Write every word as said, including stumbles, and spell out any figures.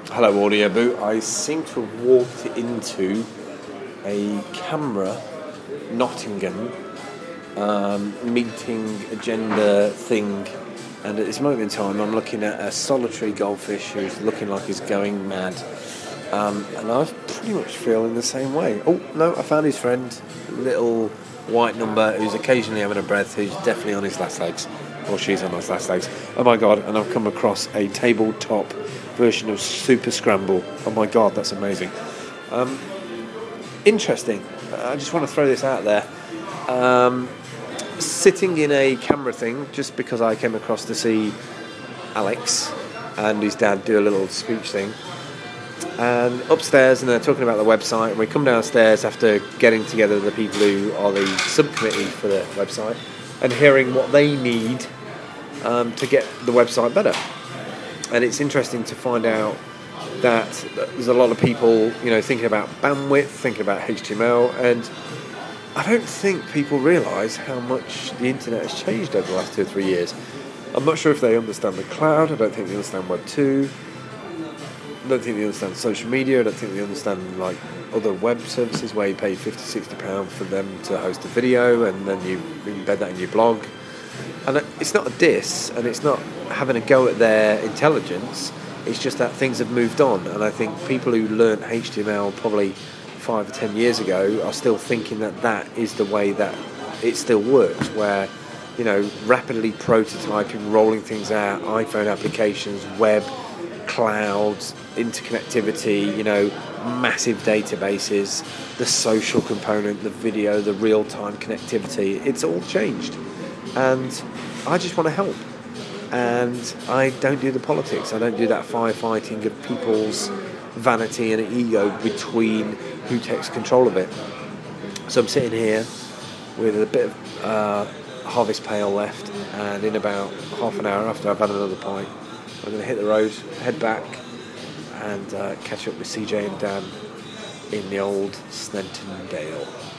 Hello, Audio Boot. I seem to have walked into a CAMRA Nottingham um, meeting agenda thing, and at this moment in time I'm looking at a solitary goldfish who's looking like he's going mad, um, and I'm pretty much feeling the same way. Oh no, I found his friend, little white number who's occasionally having a breath, who's definitely on his last legs, or she's on his last legs. Oh my god, and I've come across a tabletop version of Super Scramble. Oh my god, that's amazing. Um, interesting. I just want to throw this out there. Um, sitting in a CAMRA thing, just because I came across to see Alex and his dad do a little speech thing. And upstairs, and they're talking about the website, and we come downstairs after getting together the people who are the subcommittee for the website and hearing what they need um, to get the website better. And it's interesting to find out that there's a lot of people, you know, thinking about bandwidth, thinking about H T M L, and I don't think people realise how much the internet has changed over the last two or three years. I'm not sure if they understand the cloud. I don't think they understand Web two. I don't think they understand social media. I don't think they understand like other web services where you pay fifty, sixty pounds for them to host a video and then you embed that in your blog. And it's not a diss, and it's not having a go at their intelligence. It's just that things have moved on, and I think people who learnt H T M L probably five or ten years ago are still thinking that that is the way that it still works, where, you know, rapidly prototyping, rolling things out, iPhone applications, web, clouds, interconnectivity, you know, massive databases, the social component, the video, the real-time connectivity, it's all changed. And I just want to help. And I don't do the politics. I don't do that firefighting of people's vanity and ego between who takes control of it. So I'm sitting here with a bit of uh, harvest pail left, and in about half an hour after I've had another pint, I'm going to hit the road, head back, and uh, catch up with C J and Dan in the old Sneinton Dale.